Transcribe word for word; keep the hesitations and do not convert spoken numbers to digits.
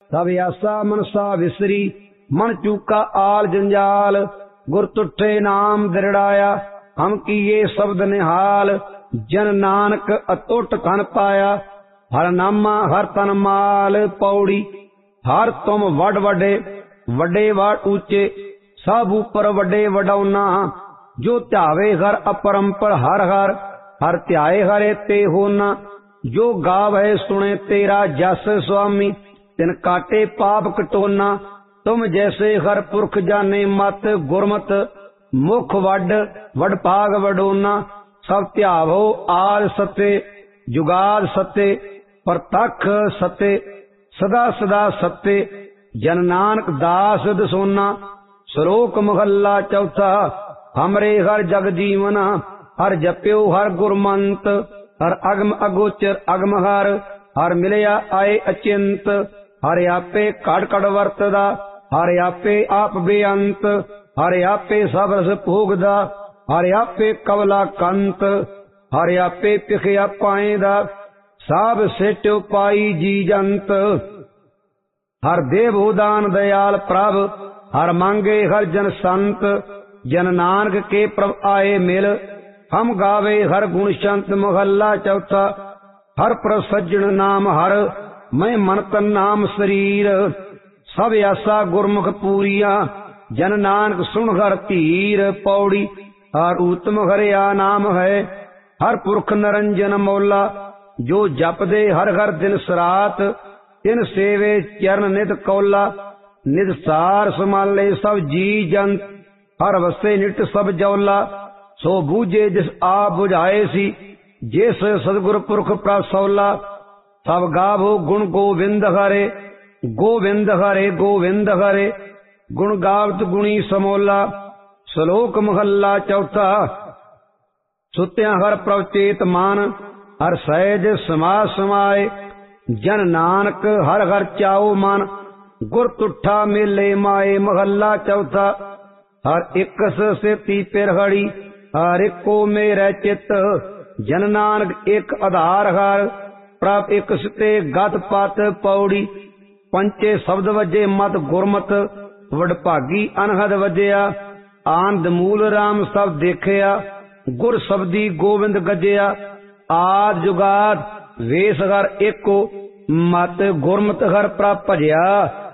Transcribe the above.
सब आसा मनसा विसरी, मन चूका आल जंजाल। गुर तुठे नाम दृढ़ाया, हम किए शब्द निहाल। जन नानक अतुट धन पाया, हर नामा हर तन माल। पौड़ी हर तुम वड वडे, वडे वड ऊंचे, सब ऊपर वडे वडौना। जो ध्यावे हर अपरंपर हर हर, हर ध्याए हरे ते होना। जो गावे सुने तेरा जस स्वामी, तिन काटे पाप कटोना। तुम जैसे हर पुरख जाने मत, गुरमत मुख वड वड भाग वडोना। सब ध्यावो आल सते, जुगाद सते, परतख सते, सदा सदा सते। जन नानक दास दसोना। श्लोक महला चौथा। हमरे हर जग जीवन, हर जप्यो हर गुरमंत। हर अगम अगोचर अगम हर, हर मिलया आए अचिंत। हर आपे कड़ कड़ वरतदा, हर आपे आप बेअंत। हर आपे सब रस भोगदा, हर आपे कवला कंत। हर आपे पिखया पाएदा, सब सेट्यो पाई जी जंत। हर देव उदान दयाल प्रभ, हर मांगे हर जन संत। जन नानक के प्रभ आए मिल, हम गावे हर गुण शंत। मोहल्ला चौथा। हर प्रभ सज्जन नाम हर, मैं मन तन नाम शरीर। सब आसा गुरमुख पूरिया, जन नानक सुन हर धीर। पौड़ी हर उत्तम हरिया नाम है, हर पुरख नरंजन मौला। जो जपदे हर हर दिन सरात, तिन सेवे चरण नित कौला। नित सार समाले सब जी जंत, हर वसे निट सब जौला। सो बूझे जिस आप बुझाए सी, जिस सतगुर पुरख प्रसौला। सब गावो गुण गोविंद हरे, गोविंद हरे गोविंद हरे। गुण गावत गुणी समोला। श्लोक महला चौथा। सुत्या हर प्रभ चेत मान, हर सहज समाज समाए। जन नानक हर हर चाओ मन, गुर तुठा मेले माए। महला चौथा। हर इकस से ती पिरहड़ी, हर एको मेरे चित। जन नानक एक आधार हर, प्रभ एक सिते गत पत। पौड़ी पंचे शब्द वजे मत गुरमत, वडभागी अनहद वजया। आनंद मूल राम सब देखिया, गुर शब्दी गोविंद गजया। आद जुगाद वेस हर एको, मत गुरमत हर प्रभ भजया।